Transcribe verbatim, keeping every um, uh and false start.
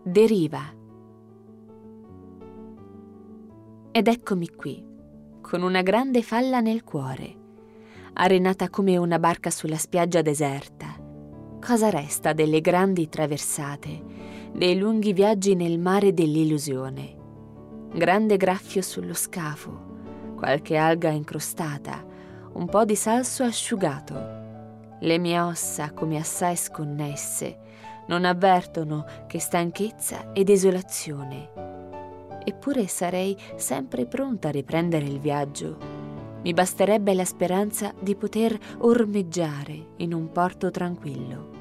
Deriva. Ed eccomi qui, con una grande falla nel cuore, arenata come una barca sulla spiaggia deserta. Cosa resta delle grandi traversate, dei lunghi viaggi nel mare dell'illusione? Grande graffio sullo scafo, qualche alga incrostata, un po' di salso asciugato. Le mie ossa, come assai sconnesse, non avvertono che stanchezza e desolazione. Eppure sarei sempre pronta a riprendere il viaggio. Mi basterebbe la speranza di poter ormeggiare in un porto tranquillo.